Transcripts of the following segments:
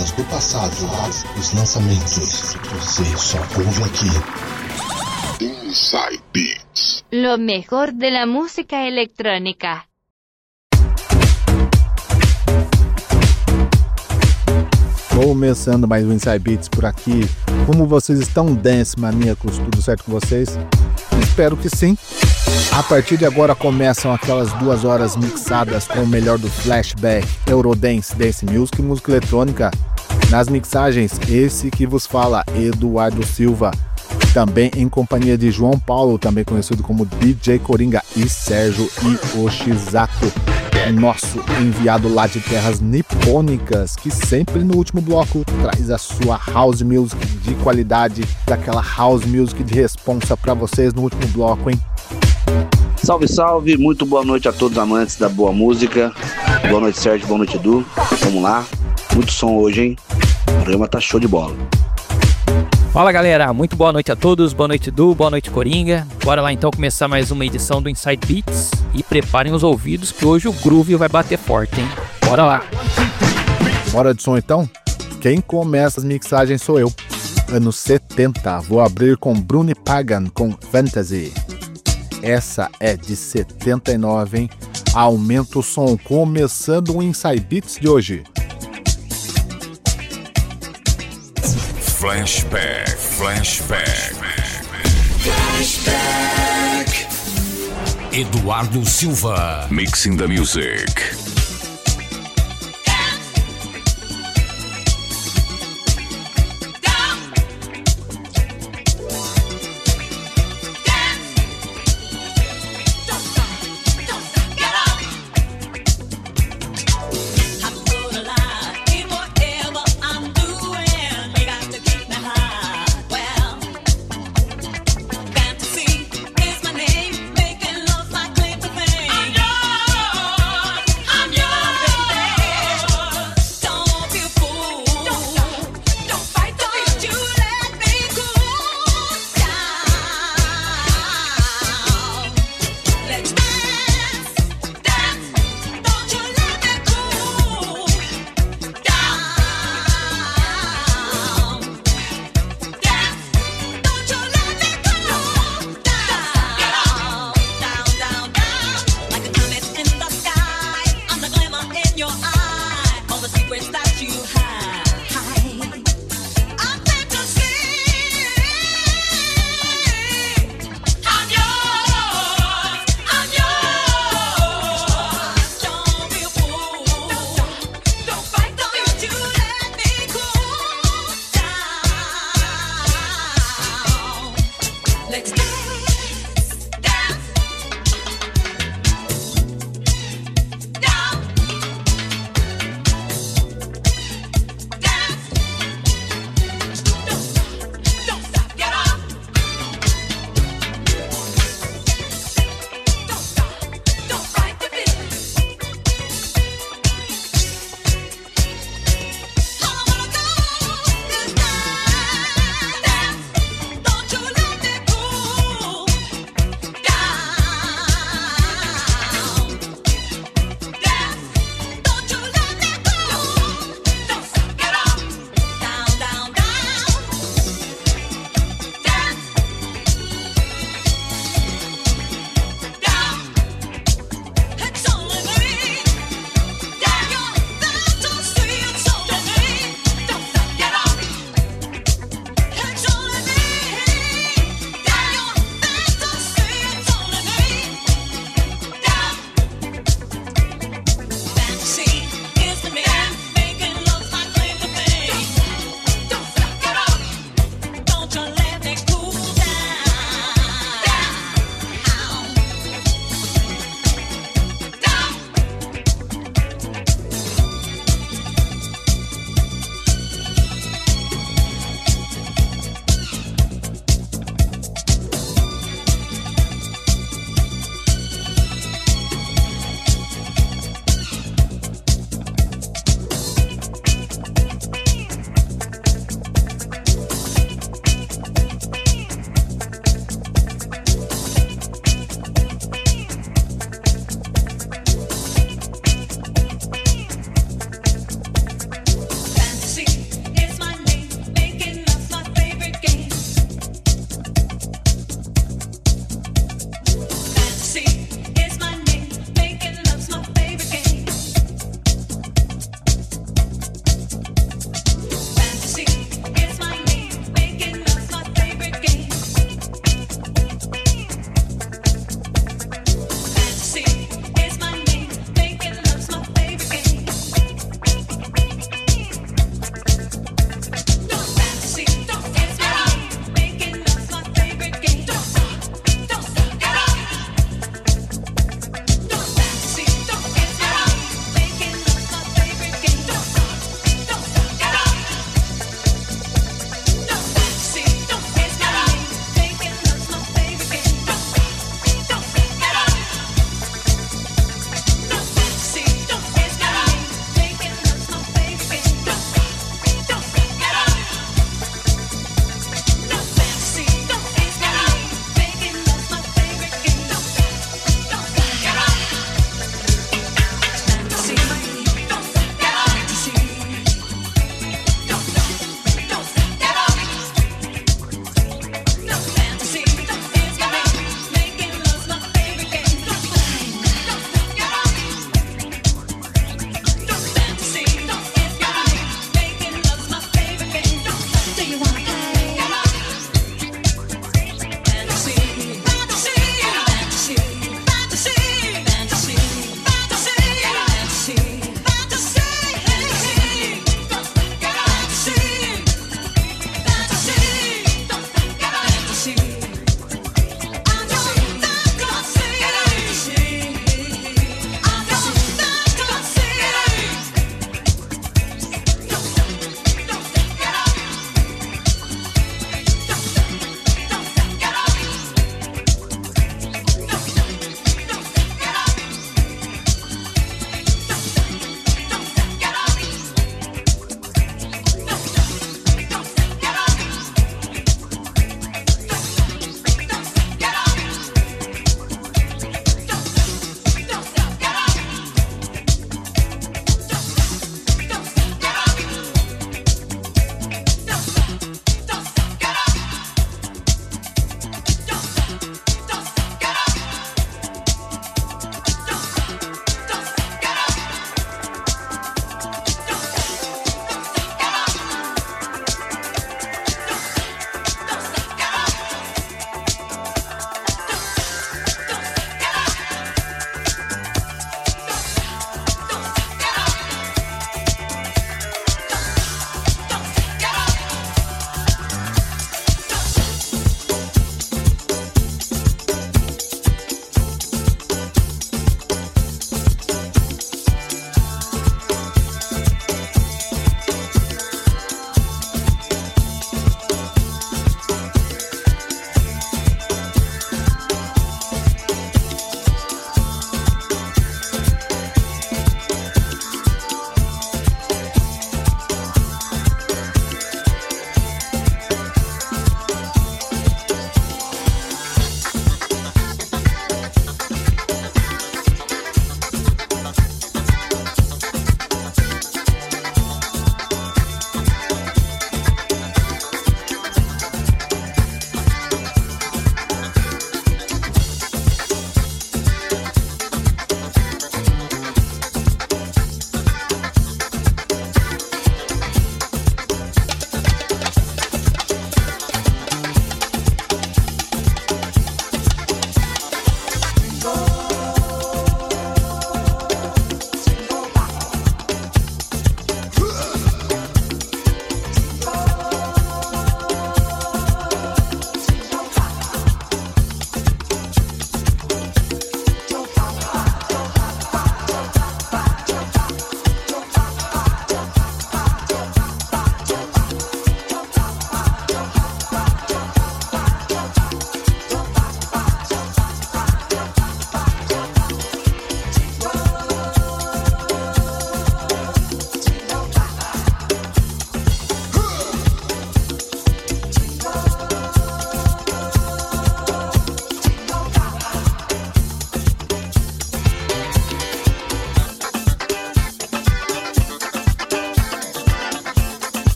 pérolas do passado, os lançamentos. Você só ouve aqui. Inside Beats. Lo mejor de la música electrónica. Começando mais um Inside Beats por aqui. Como vocês estão, dance maníacos? Tudo certo com vocês? Espero que sim. A partir de agora começam aquelas 2 horas mixadas com o melhor do flashback, Eurodance, Dance Music e música eletrônica. Nas mixagens, esse que vos fala, Eduardo Silva. Também em companhia de João Paulo, também conhecido como DJ Coringa, e Sérgio Yoshizato, nosso enviado lá de terras nipônicas, que sempre no último bloco traz a sua house music de qualidade, daquela house music de responsa pra vocês no último bloco, hein? Salve, salve, muito boa noite a todos os amantes da boa música. Boa noite, Sérgio, boa noite, Edu. Vamos lá, muito som hoje, hein? O programa tá show de bola. Fala galera, muito boa noite a todos, boa noite Edu, boa noite Coringa. Bora lá então começar mais uma edição do Inside Beats e preparem os ouvidos que hoje o groove vai bater forte, hein? Bora lá! Bora de som então? Quem começa as mixagens sou eu. Anos 70, vou abrir com Bruni Pagan com Fantasy. Essa é de 79, hein? Aumenta o som, começando o Inside Beats de hoje. Flashback. Eduardo Silva. Mixing the music. Is my name making love like Clean the Vein?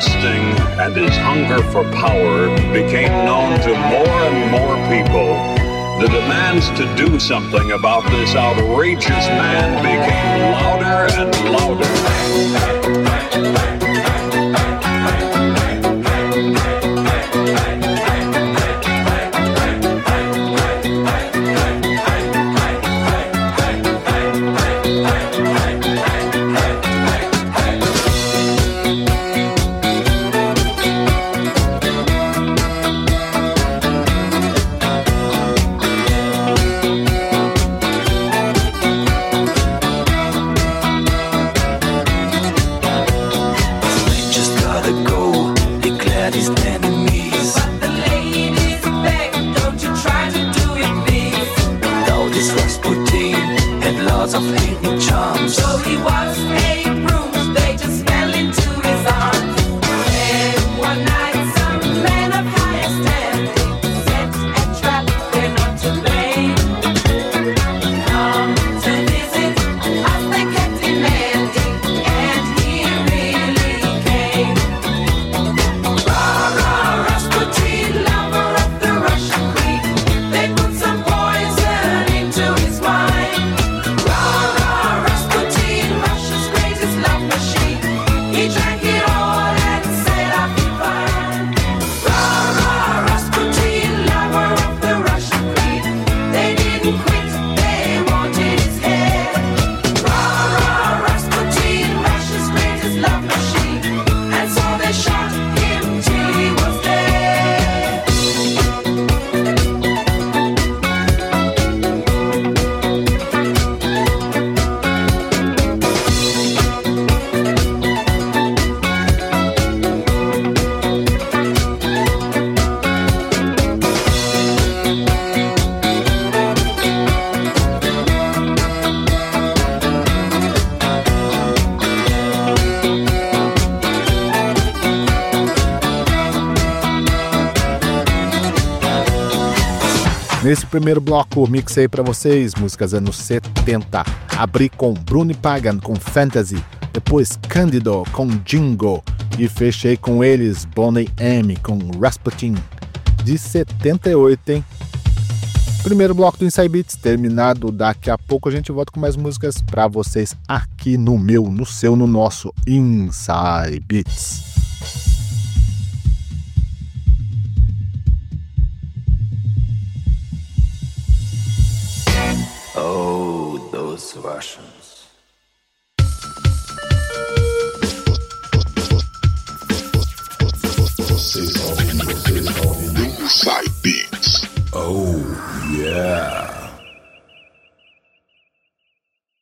lusting and his hunger for power became known to more and more people, the demands to do something about this outrageous man became louder and louder. Nesse primeiro bloco, mixei pra vocês músicas anos 70. Abri com Bruno Pagan com Fantasy, depois Cândido com Jingo e fechei com eles Boney M com Rasputin, de 78, hein? Primeiro bloco do Inside Beats terminado. Daqui a pouco a gente volta com mais músicas pra vocês aqui no meu, no seu, no nosso Inside Beats. Oh, those Russians.